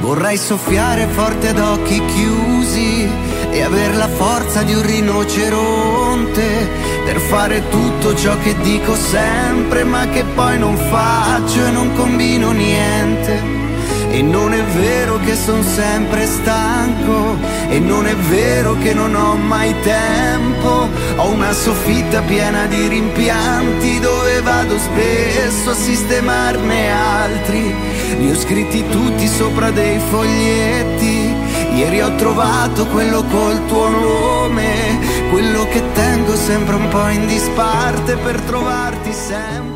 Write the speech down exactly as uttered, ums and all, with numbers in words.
Vorrei soffiare forte ad occhi chiusi e aver la forza di un rinoceronte per fare tutto ciò che dico sempre ma che poi non faccio e non combino niente. E non è vero che son sempre stanco, e non è vero che non ho mai tempo. Ho una soffitta piena di rimpianti dove vado spesso a sistemarne altri. Li ho scritti tutti sopra dei foglietti. Ieri ho trovato quello col tuo nome, quello che tengo sempre un po' in disparte per trovarti sempre.